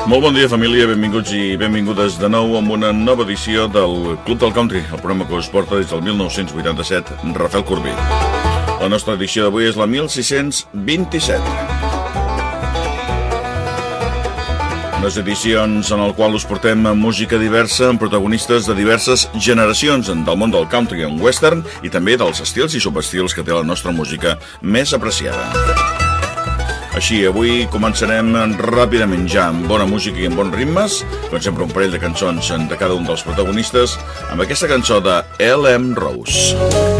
Molt bon dia, família, benvinguts i benvingudes de nou amb una nova edició del Club del Country, el programa que us porta des del 1987, Rafael Corbí. La nostra edició d'avui és la 1627. Unes edicions en el qual us portem música diversa amb protagonistes de diverses generacions del món del country and western i també dels estils i subestils que té la nostra música més apreciada. Així, avui començarem ràpidament ja amb bona música i amb bons ritmes, com sempre un parell de cançons de cada un dels protagonistes, amb aquesta cançó de L.M. Rose.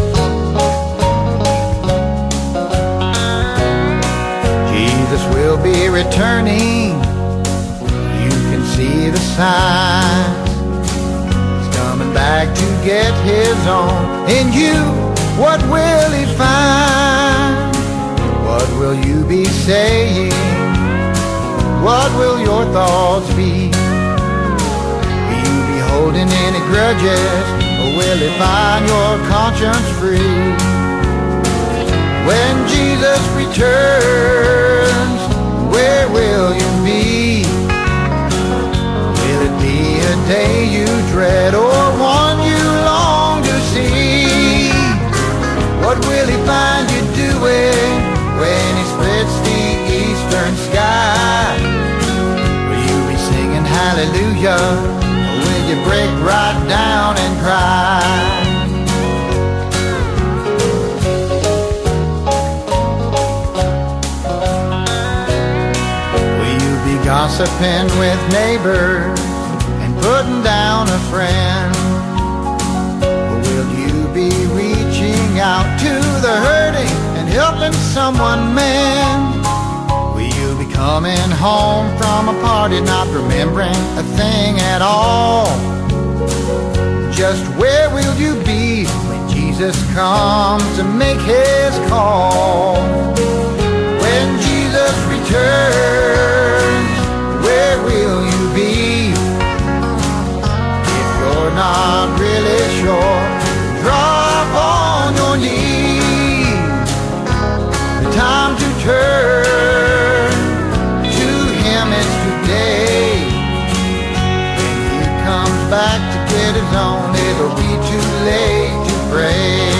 Jesus will be returning, you can see the signs. He's coming back to get his own. In you, what will he find? What will you be saying? What will your thoughts be? Will you be holding any grudges, or will he find your conscience free? When Jesus returns, where will you be? Will it be a day you dread, or one you long to see? What will he find you doing when he splits the eastern sky? Will you be singing hallelujah, or will you break right down and cry? Will you be gossiping with neighbors and putting down a friend? Or will you be reaching out to the hurting, helping someone mend? Will you be coming home from a party not remembering a thing at all? Just where will you be when Jesus comes to make his call? When Jesus returns, where will you be? If you're not really sure, drop on your knees. Time to turn to him is today. When he comes back to get his own, it'll be too late to pray.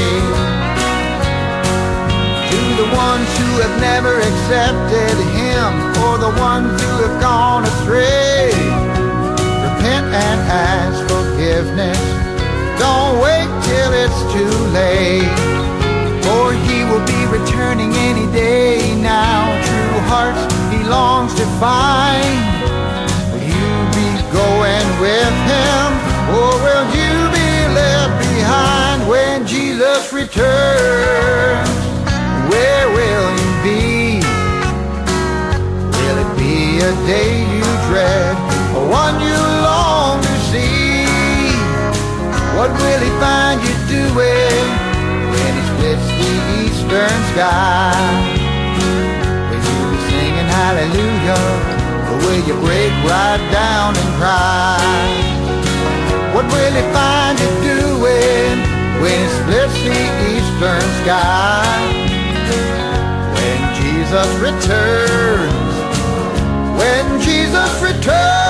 To the ones who have never accepted him, or the ones who have gone astray, repent and ask forgiveness. Don't wait till it's too late, for he will be returning any day now. True hearts he longs to find. Will you be going with him, or will you be left behind? When Jesus returns, where will you be? Will it be a day you dread, or one you long to see? What will he find you doing when he splits the eastern sky? Will you be singing hallelujah, or will you break right down and cry? What will he find you doing when he splits the eastern sky? When Jesus returns, when Jesus returns.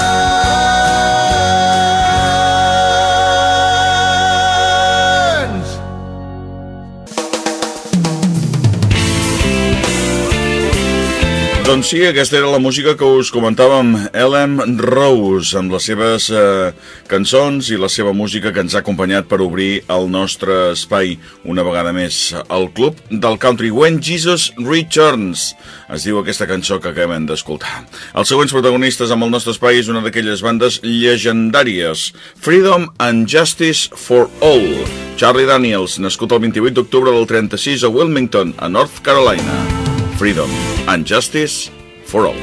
Doncs sí, aquesta era la música que us comentàvem, L.M. Rose, amb les seves cançons i la seva música que ens ha acompanyat per obrir el nostre espai una vegada més, el Club del Country. When Jesus Returns, es diu aquesta cançó que acabem d'escoltar. Els següents protagonistes amb el nostre espai és una d'aquelles bandes llegendàries, Freedom and Justice for All. Charlie Daniels, nascut el 28 d'octubre del 36 a Wilmington, a North Carolina. Freedom and Justice for All.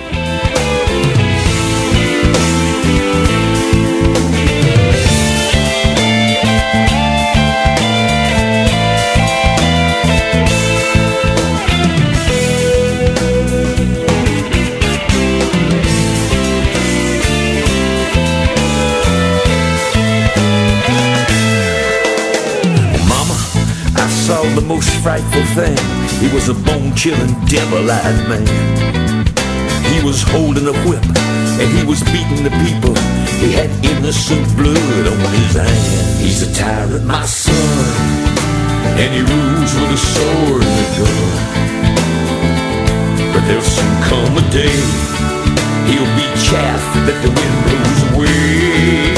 Mama, I saw the most frightful thing. He was a bone-chilling, devil-eyed man. He was holding a whip and he was beating the people. He had innocent blood on his hand. He's a tyrant, my son, and he rules with a sword and a gun. But there'll soon come a day he'll be chaff that the wind blows away.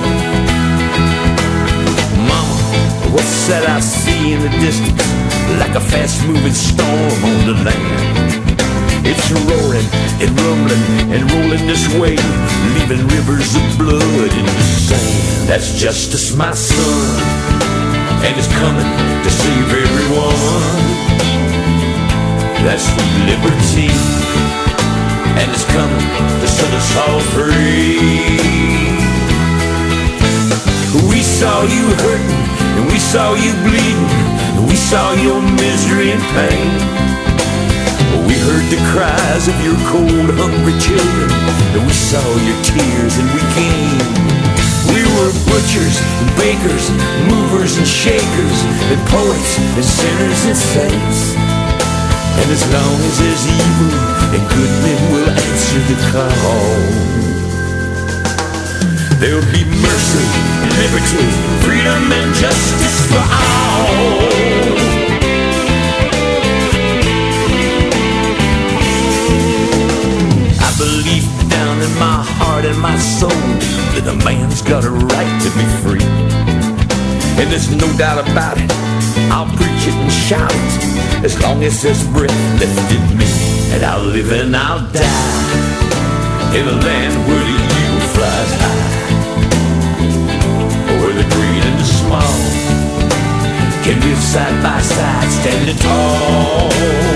Mama, what's that I see in the distance? Like a fast-moving storm on the land. It's roaring and rumbling and rolling this way, leaving rivers of blood in the sand. That's Justice, my son, and it's coming to save everyone. That's liberty, and it's coming to set us all free. We saw you hurting, and we saw you bleeding, and we saw your misery and pain. We heard the cries of your cold, hungry children, and we saw your tears and we came. We were butchers and bakers, movers and shakers, and poets and sinners and saints. And as long as there's evil, and good men will answer the call. There'll be mercy, liberty, freedom, and justice for all. I believe down in my heart and my soul that a man's got a right to be free. And there's no doubt about it, I'll preach it and shout it as long as there's breath left in me. And I'll live and I'll die in a land where the eagle flies high, where the great and the small can live side by side, standing tall.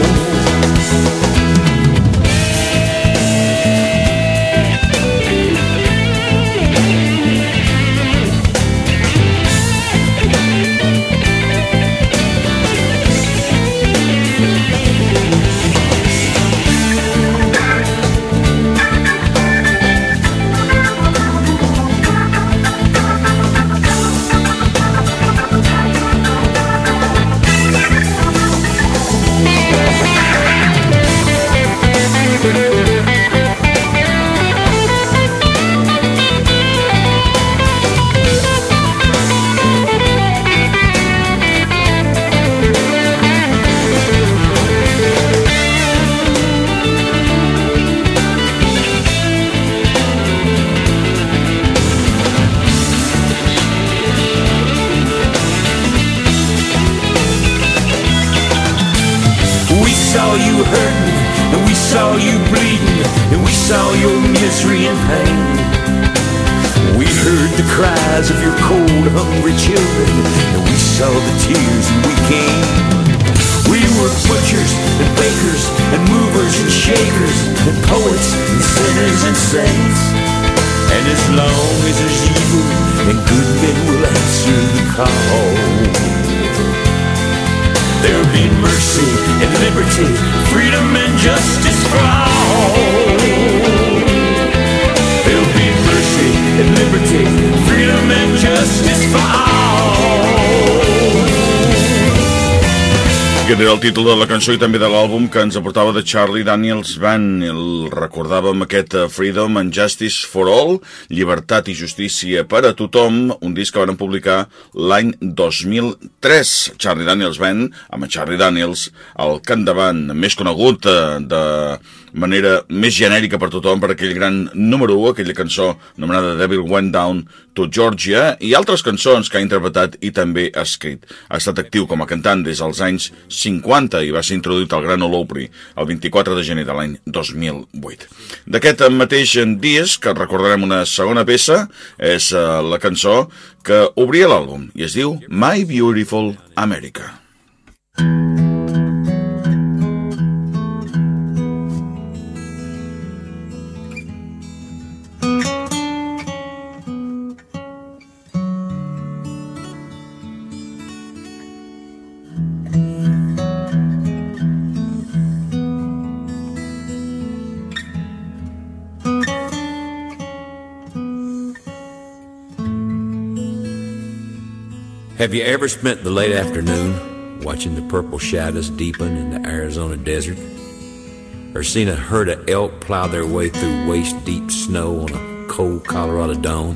Of your cold, hungry children, and we saw the tears and we came. We were butchers and bakers and movers and shakers and poets and sinners and saints. And as long as there's evil, and good men will answer the call. There'll be mercy and liberty, freedom and justice for all. There'll be mercy and liberty, freedom and justice for all. Aquest era el títol de la cançó i també de l'àlbum que ens aportava de Charlie Daniels Band. El recordàvem aquest Freedom and Justice for All, llibertat i justícia per a tothom, un disc que van publicar l'any 2003. Charlie Daniels Band, amb Charlie Daniels al capdavant, més conegut de manera més genèrica per tothom per aquell gran número 1, aquella cançó anomenada Devil Went Down to Georgia, i altres cançons que ha interpretat i també ha escrit. Ha estat actiu com a cantant des dels anys 50 i va ser introduït al Gran Ole Opry el 24 de gener de l'any 2008. D'aquest mateix disc, que recordarem una segona peça, és la cançó que obria l'àlbum i es diu My Beautiful America. Have you ever spent the late afternoon watching the purple shadows deepen in the Arizona desert? or seen a herd of elk plow their way through waist-deep snow on a cold Colorado dawn?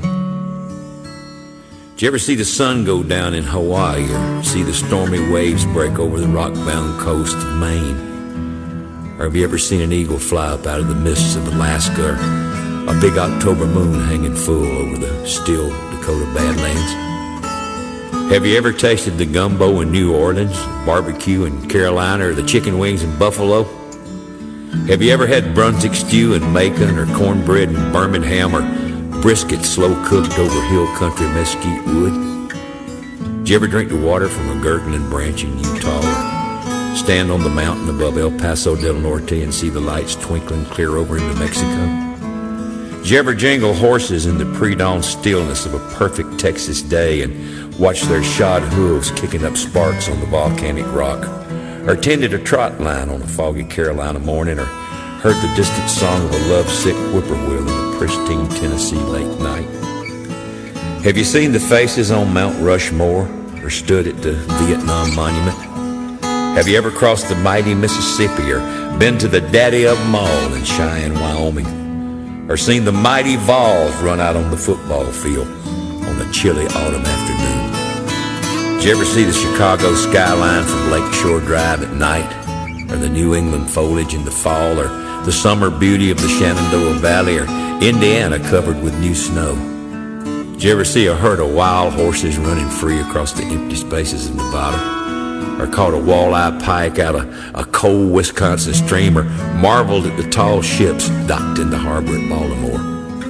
Did you ever see the sun go down in Hawaii or see the stormy waves break over the rock-bound coast of Maine? Or have you ever seen an eagle fly up out of the mists of Alaska, or a big October moon hanging full over the still Dakota Badlands? Have you ever tasted the gumbo in New Orleans, barbecue in Carolina, or the chicken wings in Buffalo? Have you ever had Brunswick stew in Macon, or cornbread in Birmingham, or brisket slow cooked over hill country mesquite wood? Did you ever drink the water from a gurgling branch in Utah, or stand on the mountain above El Paso del Norte and see the lights twinkling clear over into Mexico? Did you ever jingle horses in the pre-dawn stillness of a perfect Texas day and watch their shod hooves kicking up sparks on the volcanic rock? Or tended a trot line on a foggy Carolina morning, or heard the distant song of a lovesick whippoorwill in a pristine Tennessee late night? Have you seen the faces on Mount Rushmore, or stood at the Vietnam Monument? Have you ever crossed the mighty Mississippi, or been to the Daddy of 'em all in Cheyenne, Wyoming? Or seen the mighty Vols run out on the football field on a chilly autumn afternoon? Did you ever see the Chicago skyline from Lakeshore Drive at night, or the New England foliage in the fall, or the summer beauty of the Shenandoah Valley, or Indiana covered with new snow? Did you ever see a herd of wild horses running free across the empty spaces of Nevada, or caught a walleye pike out of a cold Wisconsin stream, or marveled at the tall ships docked in the harbor at Baltimore?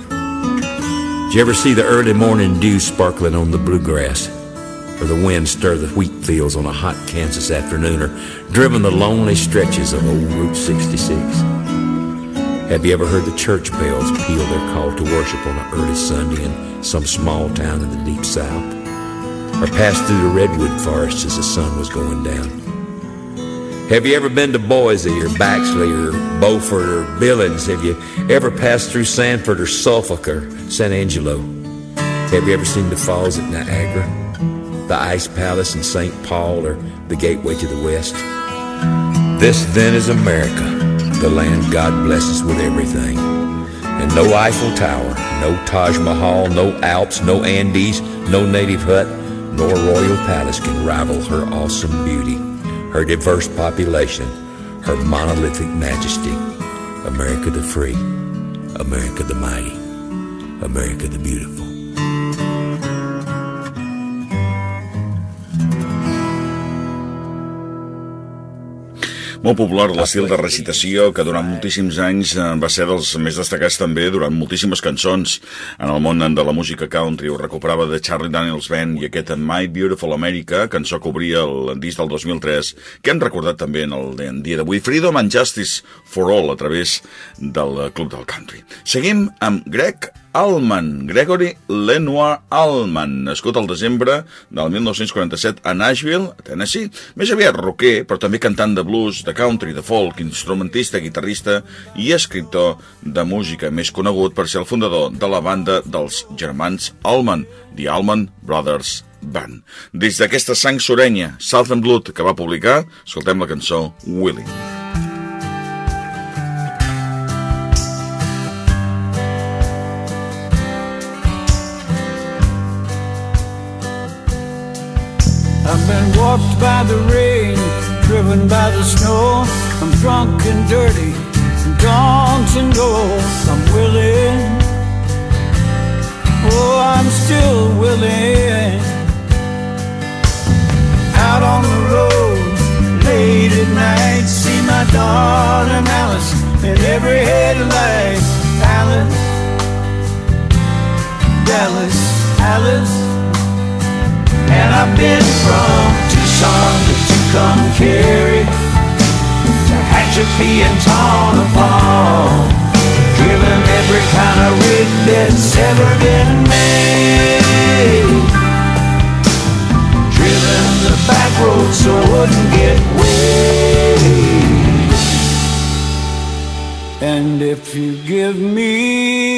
Did you ever see the early morning dew sparkling on the bluegrass, or the wind stir the wheat fields on a hot Kansas afternoon, or driven the lonely stretches of old Route 66? Have you ever heard the church bells peal their call to worship on an early Sunday in some small town in the deep south, or passed through the redwood forests as the sun was going down? Have you ever been to Boise or Baxley or Beaufort or Billings? Have you ever passed through Sanford or Suffolk or San Angelo? Have you ever seen the falls at Niagara, the Ice Palace in St. Paul, or the gateway to the west? This then is America, the land God blesses with everything. And no Eiffel Tower, no Taj Mahal, no Alps, no Andes, no native hut, nor royal palace can rival her awesome beauty, her diverse population, her monolithic majesty. America the free, America the mighty, America the beautiful. Molt popular l'estil de recitació que durant moltíssims anys va ser dels més destacats també durant moltíssimes cançons en el món de la música country. Ho recuperava de Charlie Daniels Band i aquest My Beautiful America, cançó que obria el disc del 2003, que hem recordat també en el dia d'avui. Freedom and Justice for All, a través del Club del Country. Seguim amb Greg Allman, Gregory Lenoir Allman, nascut al desembre del 1947 a Nashville, Tennessee, més aviat rocker, però també cantant de blues, de country, de folk, instrumentista, guitarrista i escriptor de música, més conegut per ser el fundador de la banda dels germans Allman, The Allman Brothers Band. Des d'aquesta sang sorenya, Southern Blood, que va publicar, escoltem la cançó Willing. I've been walked by the rain, driven by the snow. I'm drunk and dirty, and don't you know I'm willing? Oh, I'm still willing. Out on the road, late at night, see my darling Alice in every headlight. Alice, Dallas, Alice. And I've been from Tucson to Tucumcari, to Tehachapi and Tonopah, driven every kind of rig that's ever been made, driven the back road so I wouldn't get wet. And if you give me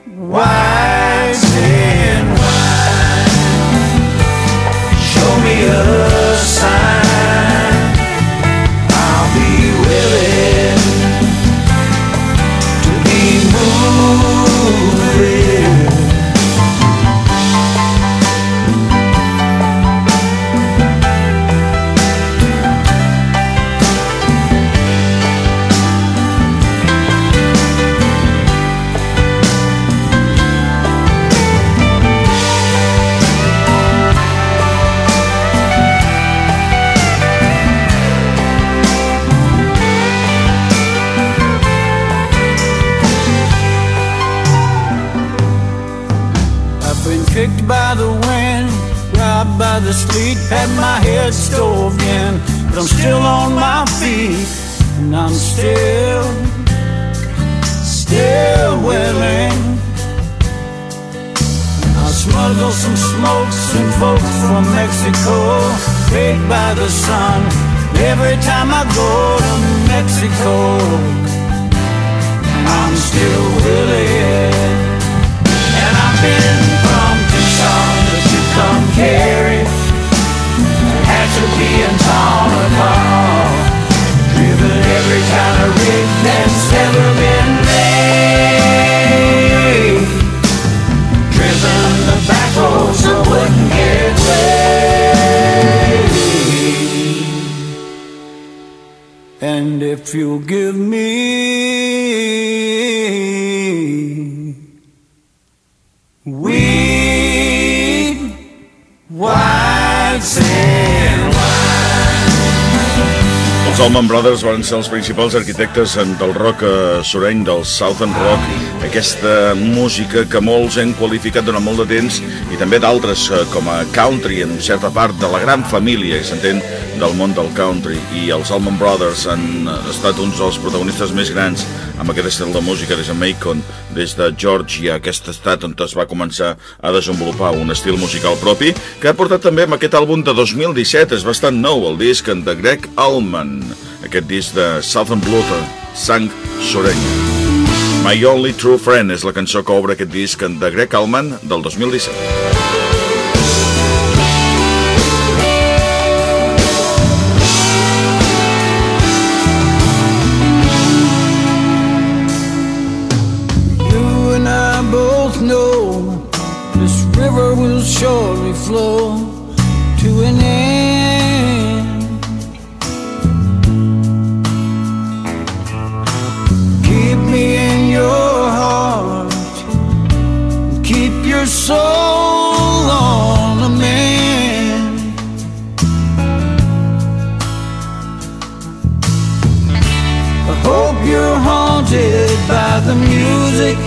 wine, show me a raked by the wind, robbed by the sleet, had my head stove in. But I'm still on my feet, and I'm still willing. I'll smuggle some smokes and folks from Mexico, baked by the sun. Every time I go to Mexico, I'm still willing. And I've been from Tucson to Tucumcari, Tehachapi and Tonopah, driven every kind of rig that's ever been made, driven the back roads that wouldn't get laid. And if you'll give me weed, white sand wine. Els Allman Brothers van ser els principals arquitectes del rock sureny, del Southern Rock, aquesta música que molts han qualificat durant molt de temps, i també d'altres com a country, en certa part de la gran família que s'entén del món del country, i els Allman Brothers han estat uns dels protagonistes més grans amb aquest estil de música des de Macon, des de Georgia, aquest estat on es va començar a desenvolupar un estil musical propi, que ha portat també amb aquest àlbum de 2017, és bastant nou, el disc de Gregg Allman, aquest disc de Southern Blood, sang sureny. My Only True Friend és la cançó que obre aquest disc de Gregg Allman del 2017. River will surely flow to an end. Keep me in your heart, keep your soul on the mend. I hope you're haunted by the music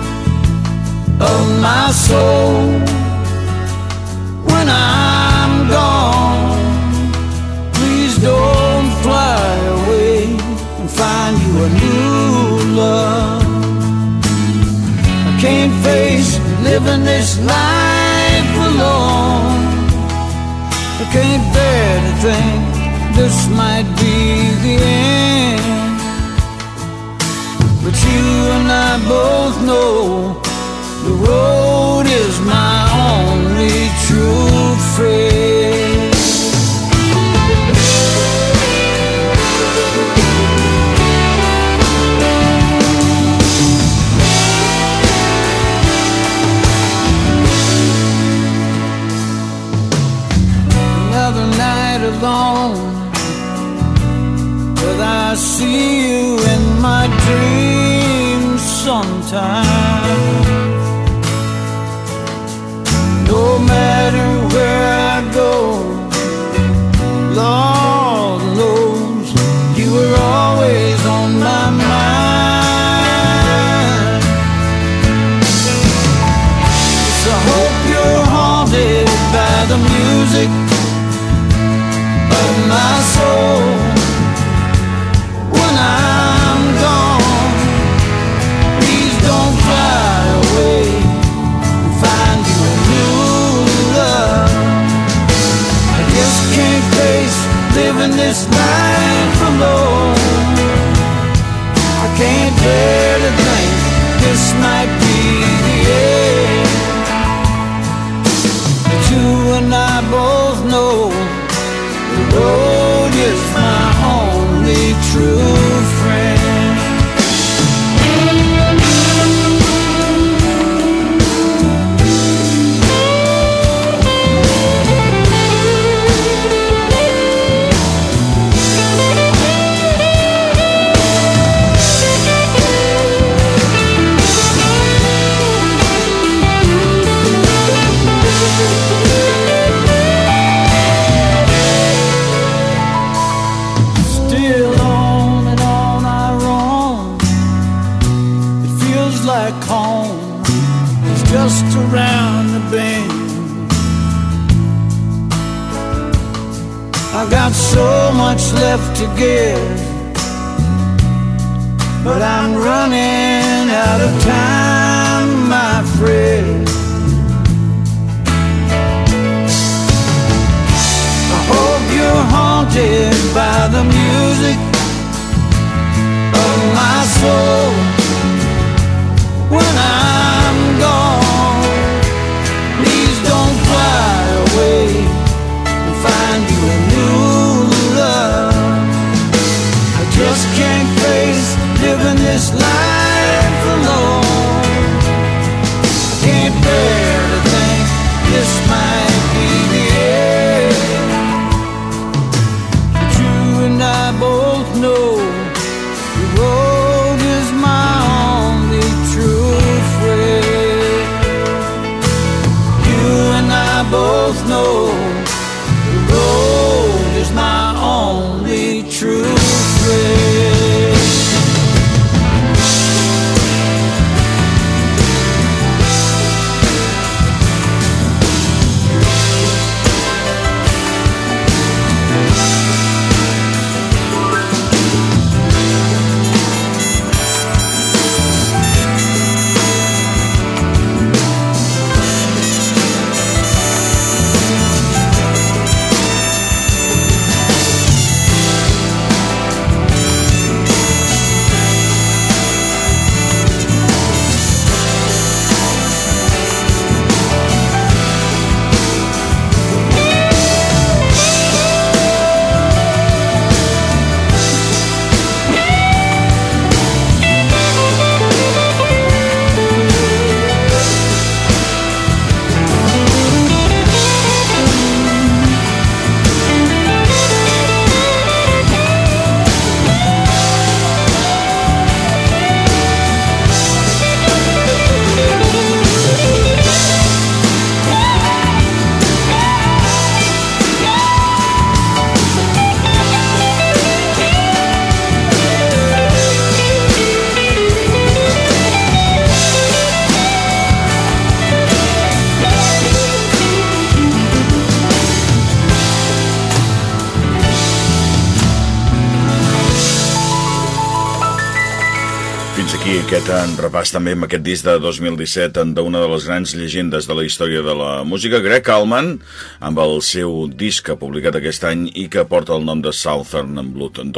of my soul. When I'm gone, please don't fly away and find you a new love. I can't face living this life alone. I can't bear to think this might be the end. But you and I both know the road is my only true friend. Another night alone, but I see you in my dreams sometimes. No matter where I go, Lord knows you were always on my mind. So I hope you're haunted by the music of my soul. When I'm gone, please don't fly away and find you a new love. I just can't face living this life alone. I can't bear to think this might be the end. But you and I both know the road is my only true friend. just around the bend. I got so much left to give, but I'm running out of time, my friend. I hope you're haunted by the music of my soul when I'm gone. Please don't fly away and find you a new love. I just can't face living this life alone. I can't bear to think this might be the end. But you and I both know the road is my only true friend. You and I both know the road is my only true friend. Aquest repàs també amb aquest disc de 2017 d'una de les grans llegendes de la història de la música, Greg Allman, amb el seu disc publicat aquest any i que porta el nom de Southern Blood en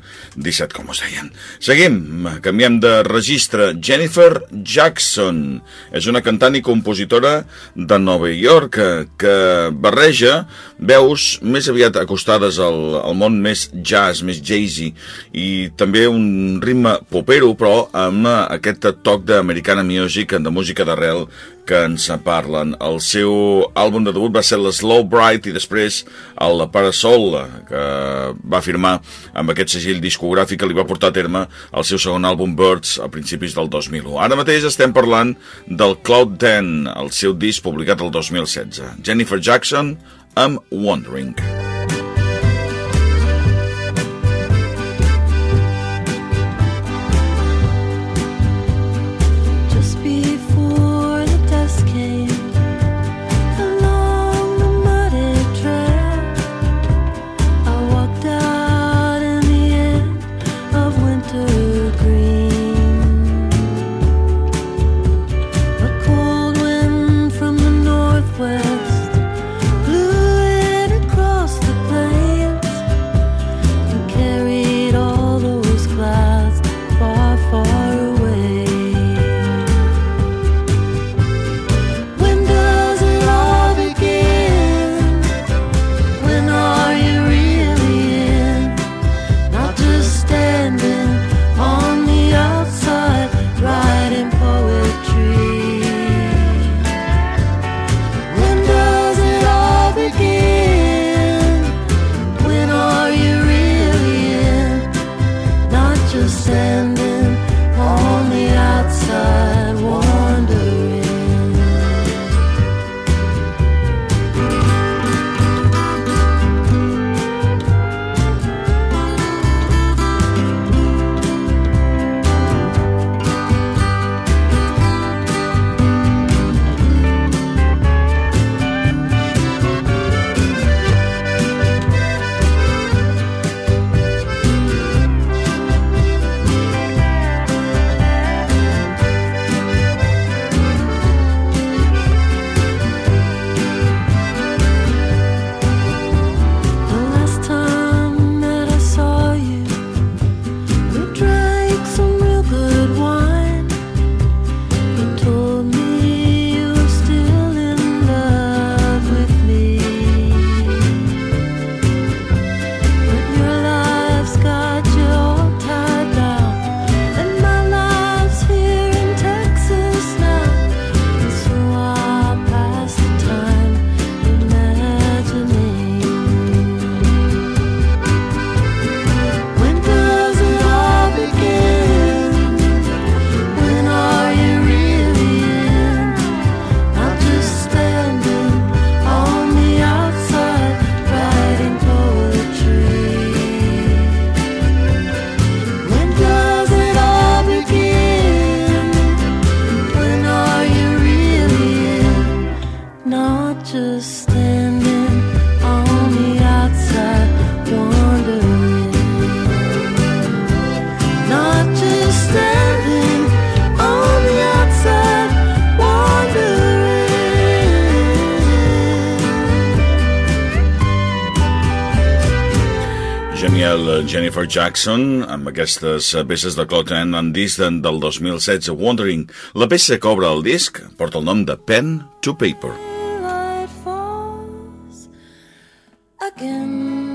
2017, com us deien. Seguim, canviem de registre. Jennifer Jackson és una cantant i compositora de Nova York que barreja veus més aviat acostades al món més jazz, més jazzy, i també un ritme popero, però amb aquest toc d'Americana Music, de música d'arrel, que ens parlen. El seu àlbum de debut va ser la Slow Bright i després el Parasol, que va firmar amb aquest segell discogràfic que li va portar a terme el seu segon àlbum Birds a principis del 2001. Ara mateix estem parlant del Cloud 10, el seu disc publicat el 2016. Jennifer Jackson amb Wandering. West blew it across Well, Jennifer Jackson, amb aquestes peces de Cloud and Disc del 2016, Wondering. La peça que obre el disc porta el nom de Pen to Paper. Light falls again.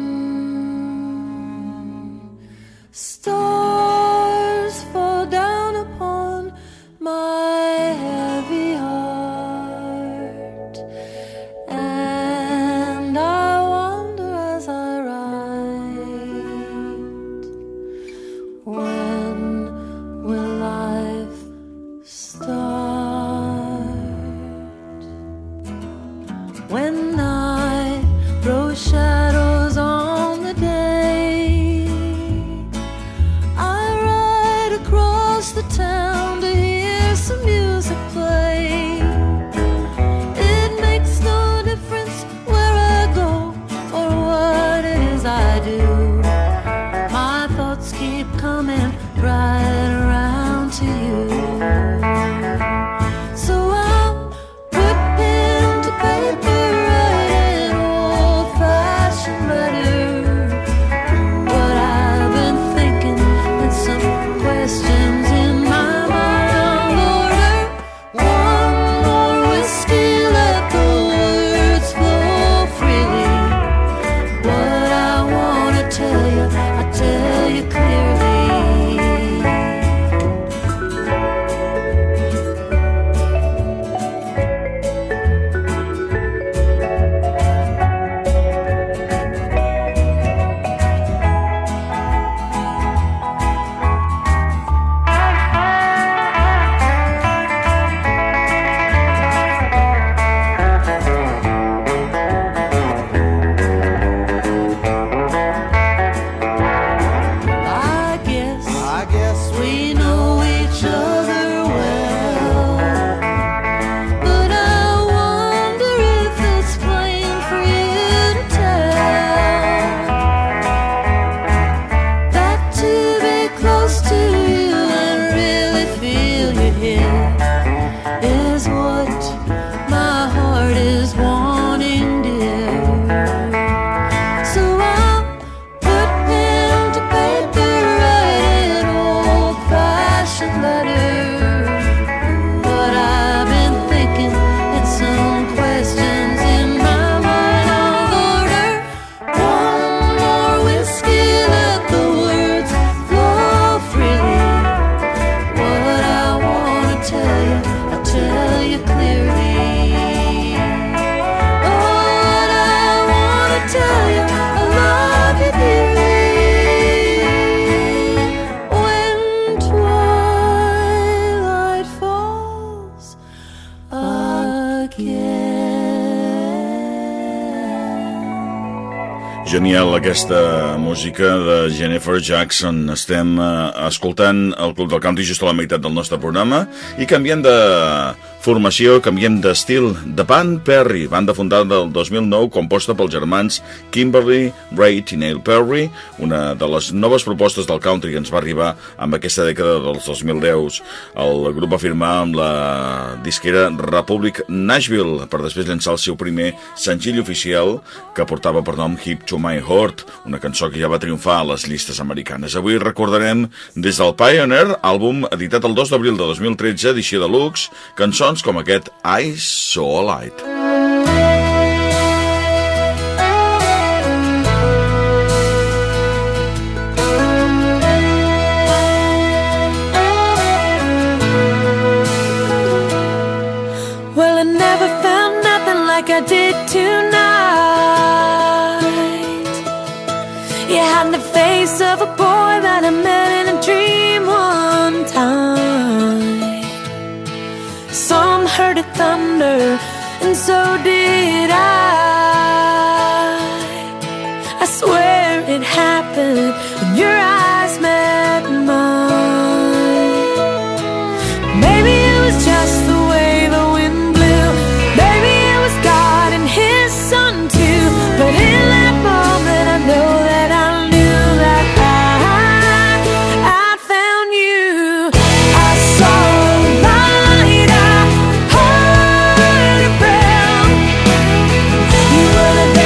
Stars fall down upon my heavy heart, and I wonder as I write, when will life start? When night throws shadows on the day, I ride across the town to hear some music play. It makes no difference where I go or what it is I do. My thoughts keep coming right around to you. So I'll put pen to paper, write an old-fashioned letter. What I've been thinking and some questions in my mind. Order one more whiskey, let the words flow freely. What I wanna tell you, I tell you clearly. I guess we know each other well, but I wonder if it's plain for you to tell that to be close to you and really feel you here is what my heart is wanting, dear. So I'll put pen to paper, write an old-fashioned letter. What I've been thinking and some questions in my mind. I'll order one more whiskey, let the words flow freely. What I wanna tell you, I'll tell you clearly. What I wanna tell you, I love you dearly. When twilight falls again. Genial aquesta música de Jennifer Jackson. Estem escoltant el Club del Country just a la meitat del nostre programa i canviem de formació, canviem d'estil. The Band Perry, banda fundada del 2009, composta pels germans Kimberly Reid i Neil Perry, una de les noves propostes del country que ens va arribar amb aquesta dècada dels 2010. El grup va firmar amb la disquera Republic Nashville per després llançar el seu primer senzill oficial que portava per nom Hip to My Heart, una cançó que ja va triomfar a les llistes americanes. Avui recordarem des del Pioneer, àlbum editat el 2 d'abril de 2013, edició de luxe, cançons com aquest I Saw a Light. Well, I never found nothing like I did tonight. You had the face of a boy that I met in a dream one time. Some heard it thunder, and so did I swear it happened when your eyes met mine. Maybe it was just the way the wind blew. Maybe it was God and His Son too. But in that moment I know that I knew that I found you. I saw a light, I heard a bell. You were the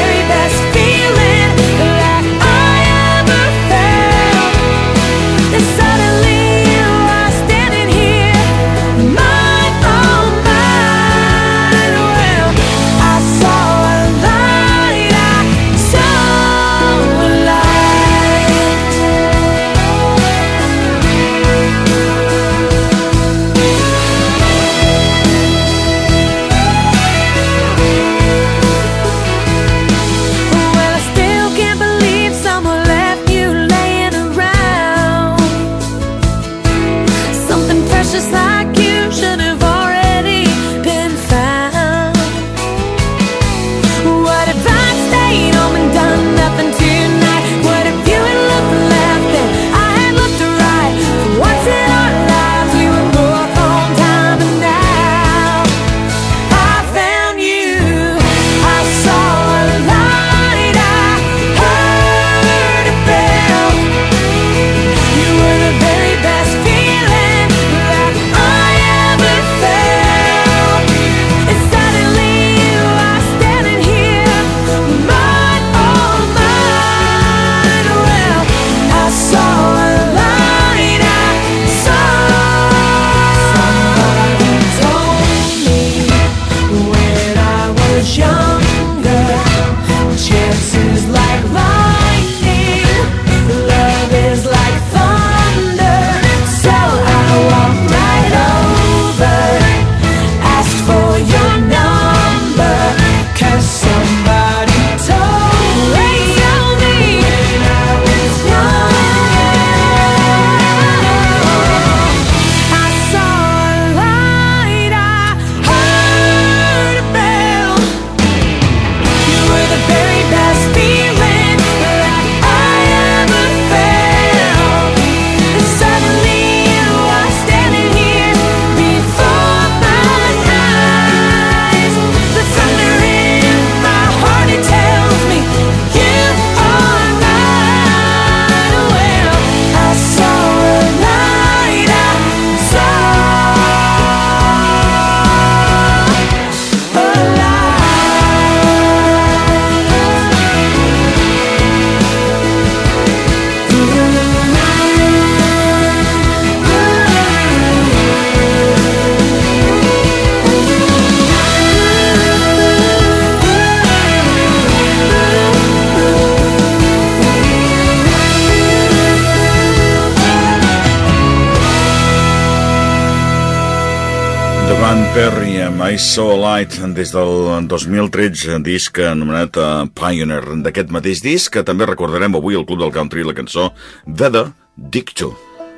Van Perry amb I So Light des del 2013, disc anomenat Pioneer. D'aquest mateix disc que també recordarem avui al Club del Country la cançó Better Dig To.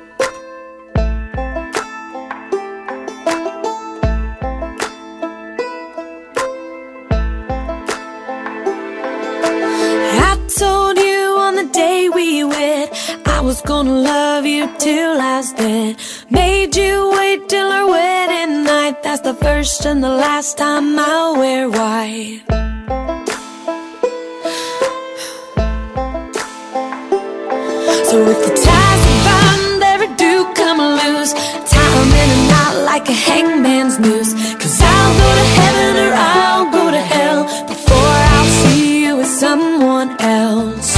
I told you on the day we wed I was gonna love you till I was dead. Made you wait till our wedding night. That's the first and the last time I'll wear white. So if the ties are bound ever do come loose, tie 'em in a knot like a hangman's noose. 'Cause I'll go to heaven or I'll go to hell before I'll see you with someone else.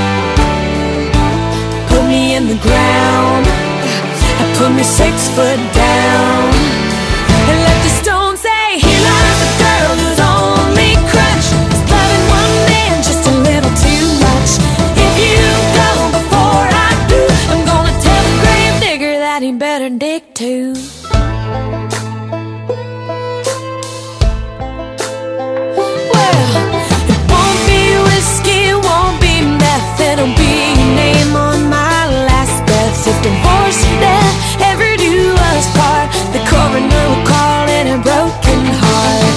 Put me in the ground, put me 6 foot down, and let the stone say, here lies a girl whose only crutch is loving one man just a little too much. If you go before I do, I'm gonna tell the grave digger that he better dig too. Well, it won't be whiskey, it won't be meth, it'll be your name on my last breath. If divorce or death ever do us part, the coroner will call it a broken heart.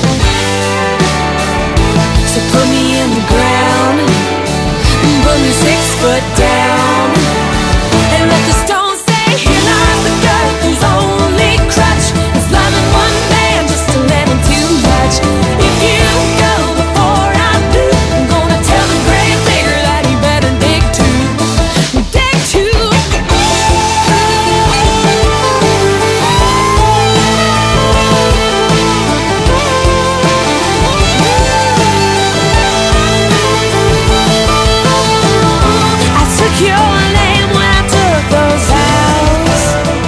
So put me in the ground and put me 6 foot down, and let the stone say, here lies the girl whose only crutch is loving one man just a little too much. If you go before I do, I'm gonna tell the grave digger that he better dig too. Dig too. I took your name when I took those vows.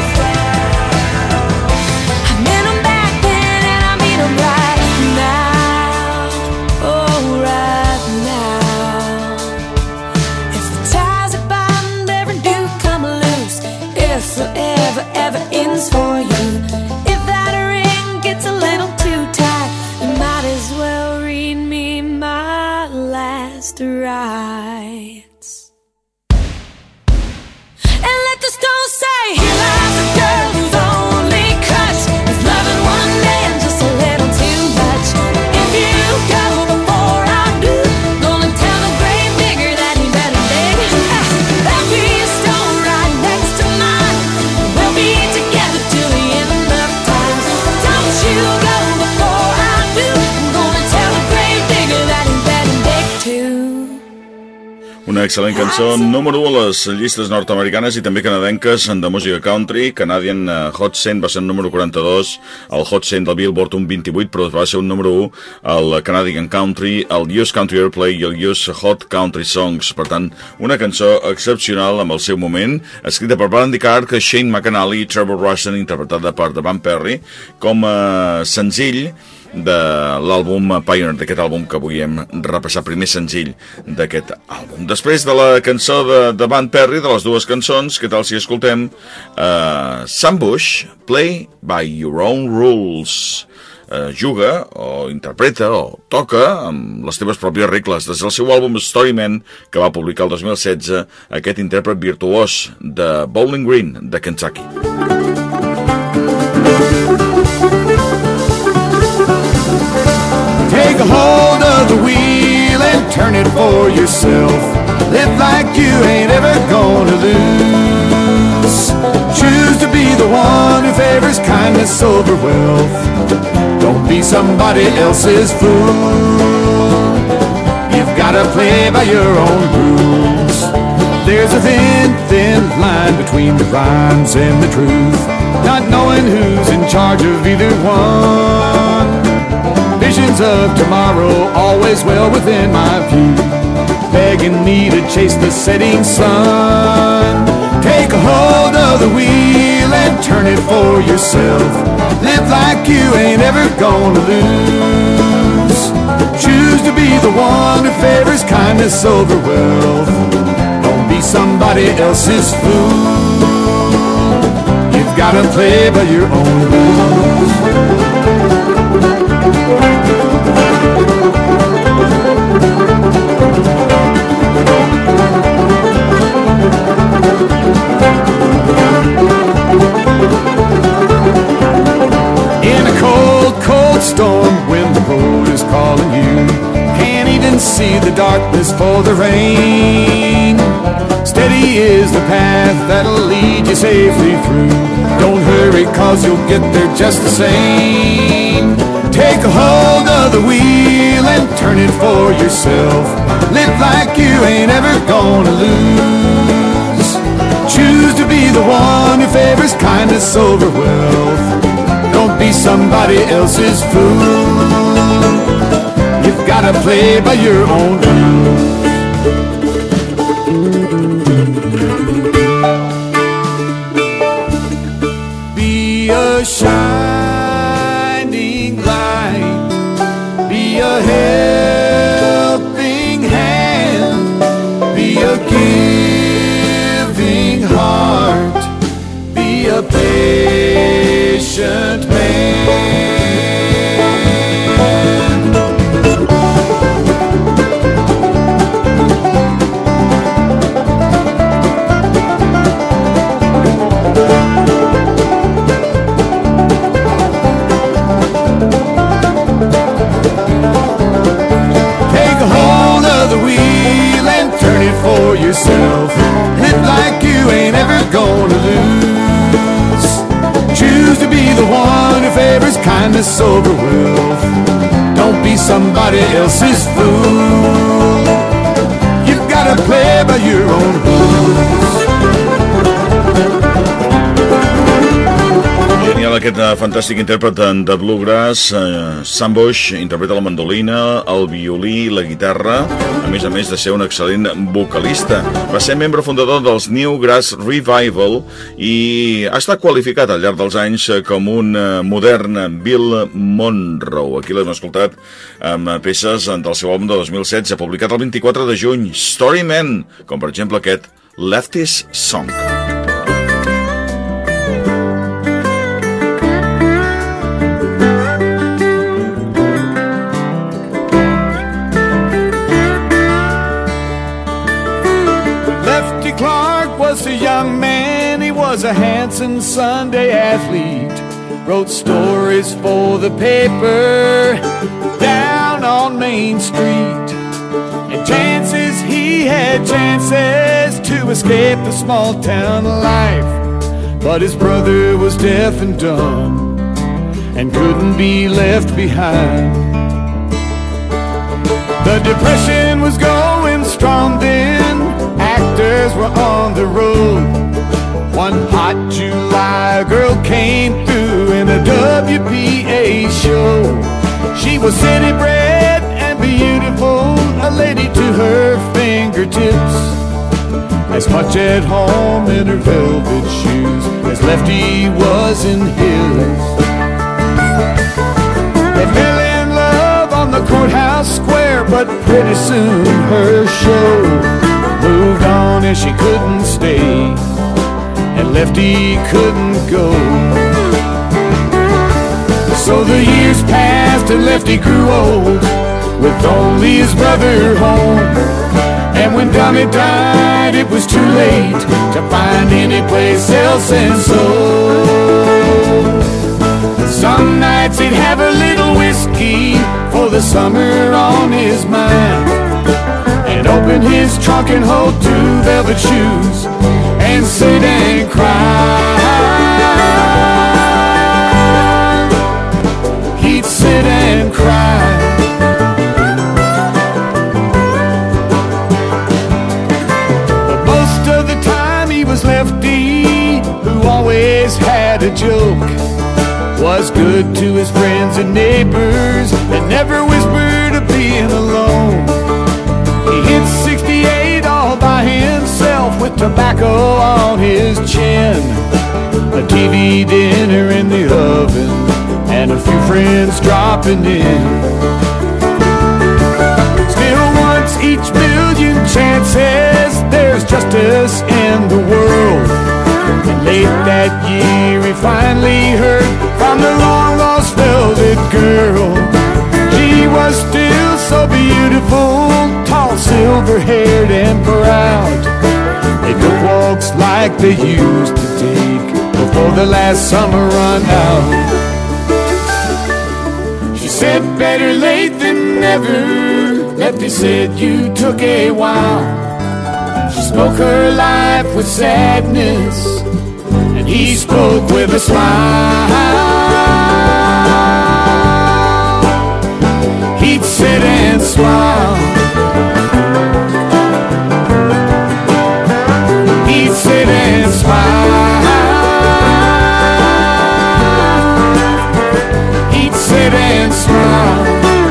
I meant 'em back then and I mean 'em right now. Oh, right now. If the ties are bound ever do come loose, if forever ever ends for you, if that ring gets a little too tight, you might as well read me my last rites. And let the stone say, here lies a girl whose only crutch is loving one man just a little too much. If you go before I do, gonna tell the grave digger that he better dig. There'll be a stone right next to mine. We'll be together till the end of time. Don't you go before I do, I'm gonna tell the grave digger that he better dig too. Una excel·lent cançó, número 1 a les llistes nord-americanes i també canadenques de música country. Canadian Hot 100 va ser el número 42, el Hot 100 del Billboard un 28, però va ser un número 1 el Canadian Country, el US Country Airplay i el US Hot Country Songs. Per tant, una cançó excepcional amb el seu moment, escrita per Brandy Clark, Shane McAnally i Trevor Rushton, interpretada per The Van Perry, com a senzill de l'àlbum Pioneer, d'aquest àlbum que avui hem repassat, primer senzill d'aquest àlbum. Després de la cançó de Van Perry, de les dues cançons, què tal si escoltem Sam Bush, Play by Your Own Rules. Juga o interpreta o toca amb les teves pròpies regles. Des del seu àlbum Storyman, que va publicar el 2016, aquest intèrpret virtuós de Bowling Green, de Kentucky. Take a hold of the wheel and turn it for yourself. Live like you ain't ever gonna lose. Choose to be the one who favors kindness over wealth. Don't be somebody else's fool. You've gotta play by your own rules. There's a thin, thin line between the rhymes and the truth, not knowing who's in charge of either one. Visions of tomorrow always well within my view, begging me to chase the setting sun. Take a hold of the wheel and turn it for yourself. Live like you ain't ever gonna lose. Choose to be the one who favors kindness over wealth. Don't be somebody else's fool. You've gotta play by your own rules. the storm when the boat is calling you. Can't even see the darkness for the rain. Steady is the path that'll lead you safely through. Don't hurry, cause you'll get there just the same. Take a hold of the wheel and turn it for yourself. Live like you ain't ever gonna lose. Choose to be the one who favors kindness over wealth. Don't be somebody else's fool. You've gotta play by your own rules. Be a shining light. Be a helping hand. Be a giving heart. Be a patient man. For yourself, live like you ain't ever gonna lose. Choose to be the one who favors kindness over wealth. Don't be somebody else's fool. You've gotta play by your own rules. Genial aquest fantàstic intèrpret de bluegrass. Sam Bush interpreta la mandolina, el violí, la guitarra, a més de ser un excel·lent vocalista. Va ser membre fundador dels Newgrass Revival i ha estat qualificat al llarg dels anys com un modern Bill Monroe. Aquí l'hem escoltat amb peces del seu àlbum de 2016, publicat el 24 de juny, Storyman, com per exemple aquest Lefty's Song. Was a young man, he was a handsome Sunday athlete. Wrote stories for the paper down on Main Street. And chances, he had chances to escape the small town life. But his brother was deaf and dumb and couldn't be left behind. The depression was going strong then. Actors were on the road. One hot July, a girl came through in a WPA show. She was city bred and beautiful, a lady to her fingertips. As much at home in her velvet shoes as Lefty was in his. They fell in love on the courthouse square, but pretty soon her show moved on and she couldn't stay, and Lefty couldn't go. So the years passed and Lefty grew old, with only his brother home. And when Tommy died, it was too late to find any place else, and so some nights he'd have a little whiskey for the summer on his mind, and open his trunk and hold two velvet shoes and sit and cry. He'd sit and cry. But most of the time he was Lefty, who always had a joke, was good to his friends and neighbors, and never whispered of being alone. He hit 68 all by himself with tobacco on his chin, a TV dinner in the oven, and a few friends dropping in. Still once each million chances there's justice in the world. And late that year he finally heard from the long-lost velvet girl. She was still so beautiful, tall, silver-haired and proud. They took walks like they used to take before the last summer run out. said better late than never. Lefty said you took a while. She spoke her life with sadness, and he spoke with a smile. He'd sit and smile. He'd sit and smile. He'd sit and smile.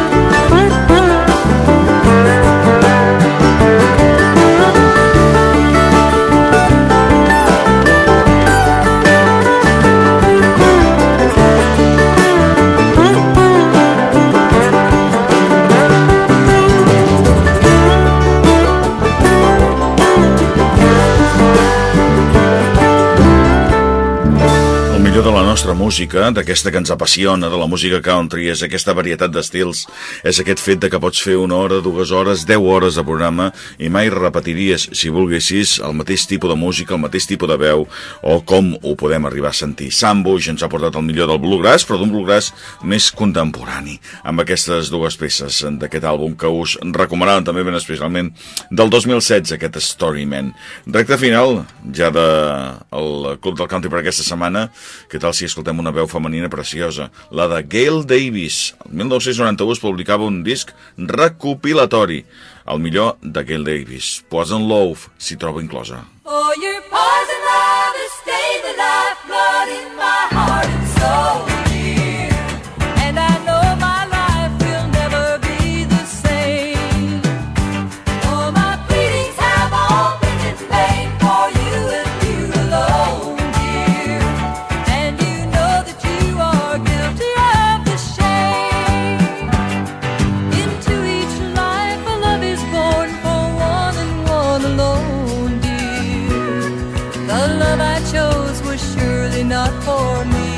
De la nostra música, d'aquesta que ens apassiona, de la música country, és aquesta varietat d'estils, és aquest fet de que pots fer 1 hora, 2 hores, 10 hores de programa i mai repetiries, si volguessis, el mateix tipus de música, el mateix tipus de veu, o com ho podem arribar a sentir. Sam Bush ens ha portat el millor del bluegrass, però d'un bluegrass més contemporani, amb aquestes 2 peces d'aquest àlbum que us recomanàvem també ben especialment del 2016, aquest Storyman. Recte final, ja del Club del Country per aquesta setmana. Què tal si escoltem una veu femenina preciosa, la de Gail Davis? El 1991 es publicava un disc recopilatori, el millor de Gail Davis. Poison Love s'hi troba inclosa. Oh, your poison love has stayed the lifeblood in my heart and soul, dear. And I know my life will never be the same. Oh, my pleadings have all been in vain for you and you alone. Not for me,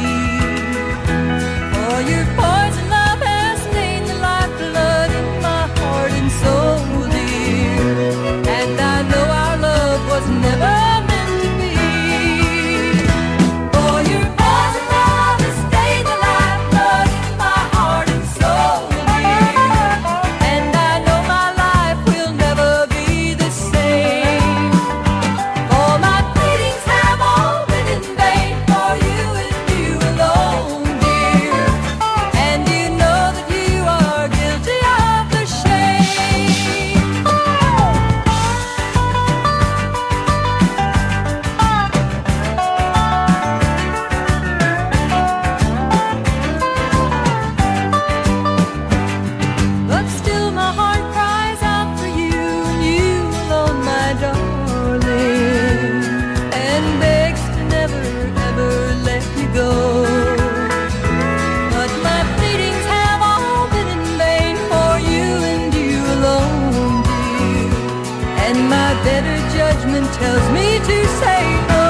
for your poison love has stained the lifeblood in my heart and soul, dear. And I know our love was never meant to be. For your poison love has stained the lifeblood in my heart and soul, dear. And I know my life will never be the same. For my pleadings have all been in vain. Tells me to say no.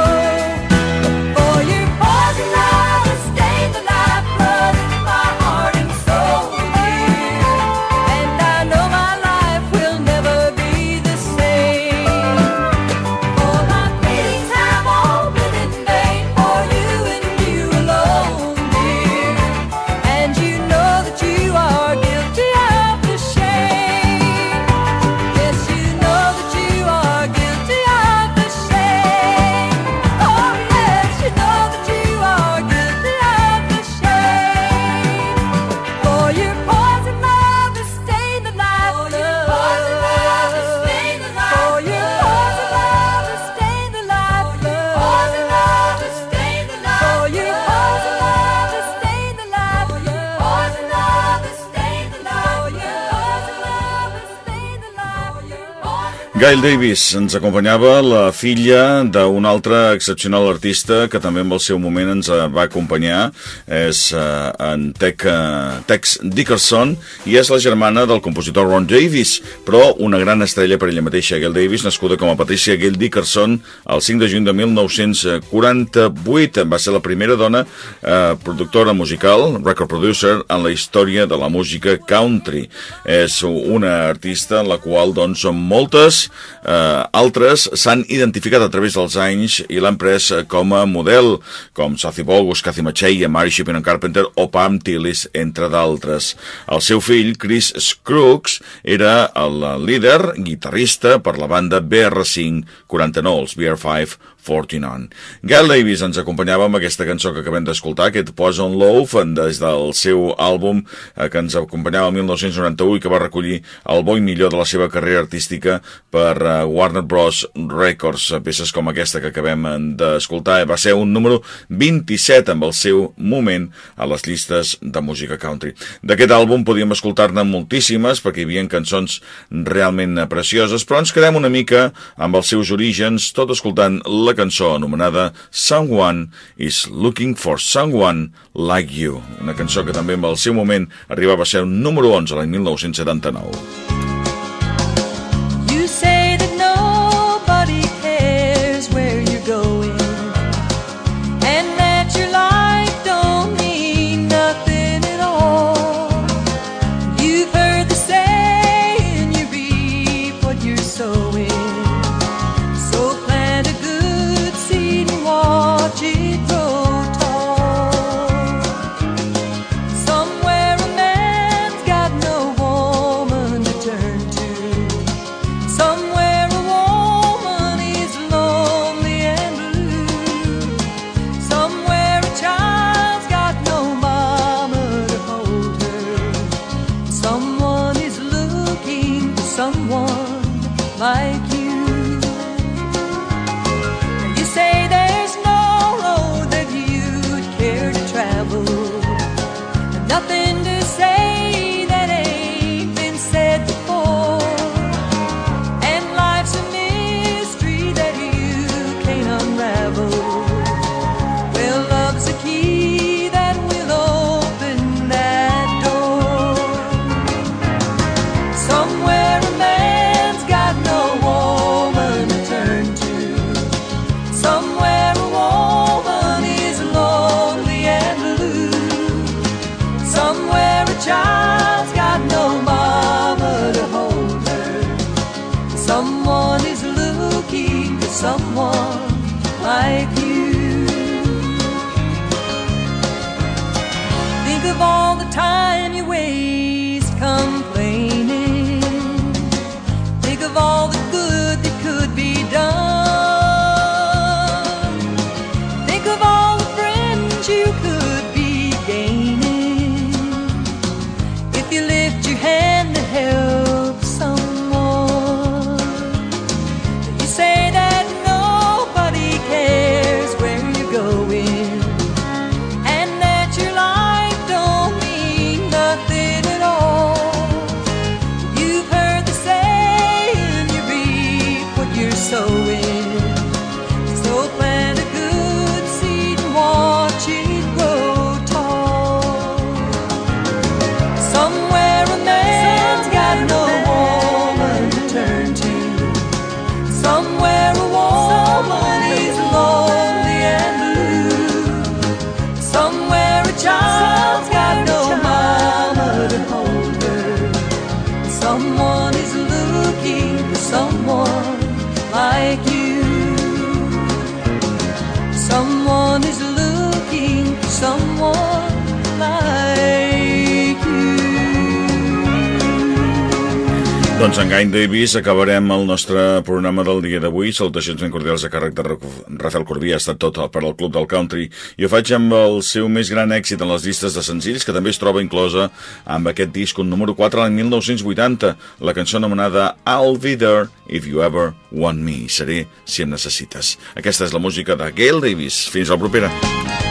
For your poison love has stained the lifeblood in my heart and soul, dear. And I know my life will never be the same. For my pleadings have all been in vain for you and you alone, dear. And you know that you are guilty of the shame. Yes, you know that you are guilty of the shame. Oh yes, you know that you are guilty of the shame. For your poison love has stained the lifeblood. For your poison love has stained the lifeblood. Poison love has stained the lifeblood. For your poison love has stained the lifeblood. Poison love has stained the lifeblood. Poison love has stained the lifeblood. Gail Davis ens acompanyava, la filla d'un altre excepcional artista que també en el seu moment ens va acompanyar, és en Tex Dickerson, i és la germana del compositor Ron Davis, però una gran estrella per ella mateixa. Gail Davis, nascuda com a Patricia Gail Dickerson el 5 de juny de 1948, va ser la primera dona productora musical, record producer, en la història de la música country. És una artista en la qual doncs són moltes Altres s'han identificat a través dels anys i l'han pres com a model, com Sophie Bogus, Kathy Matchey, Mary Chapin Carpenter o Pam Tillis, entre d'altres. El seu fill, Chris Scruggs, era el líder, guitarrista per la banda BR5 49, els BR5 49. Gail Davis ens acompanyava amb aquesta cançó que acabem d'escoltar, aquest Poison Love, des del seu àlbum que ens acompanyava el 1991 i que va recollir el bo i millor de la seva carrera artística per Warner Bros. Records. Peces com aquesta que acabem d'escoltar va ser un número 27 amb el seu moment a les llistes de música country. D'aquest àlbum podíem escoltar-ne moltíssimes perquè hi havia cançons realment precioses, però ens quedem una mica amb els seus orígens, tot escoltant la cançó anomenada Someone is Looking for Someone Like You, una cançó que també en el seu moment arribava a ser un número 11 l'any 1979. You say that nobody cares where you're going, and that your life don't mean nothing at all. You've heard the saying, you reap what you're sowing. So plant a good seed and watch it grow tall. Somewhere a man's got no woman to turn to. Somewhere a woman is lonely and blue. Somewhere a child's got no mama to hold her. Someone is looking for someone like you. You say there's no road that you'd care to travel, nothing to say that ain't been said before, and life's a mystery that you can't unravel. Well, love's a key that will open that door. Somewhere a man's got no woman to turn to. Somewhere a woman is lonely and blue. Somewhere a child's got no mama to hold her. Someone is looking for someone like you. Think of all the time you waste complaining. Think of all the good that could be done. Think of all the friends you could be gaining if you lift your hand to help someone. You say that nobody cares where you're going, and that your life don't mean nothing at all. You've heard the saying, you reap what you're sowing. So plant a good seed and watch it grow tall. Somewhere a man's got no woman to turn to. Somewhere a woman is lonely and blue. Somewhere a child's got no mama to hold her. Someone is looking for someone like you. Someone is looking for someone like you. Doncs en Gail Davis acabarem el nostre programa del dia d'avui. Salutacions ben cordials a càrrec de Rafael Corbí. Ha estat tot per al Club del Country i ho faig amb el seu més gran èxit en les llistes de senzills, que també es troba inclosa amb aquest disc, un número 4 l'any 1980, la cançó anomenada I'll Be There If You Ever Want Me. Seré si em necessites. Aquesta és la música de Gail Davis. Fins a la propera.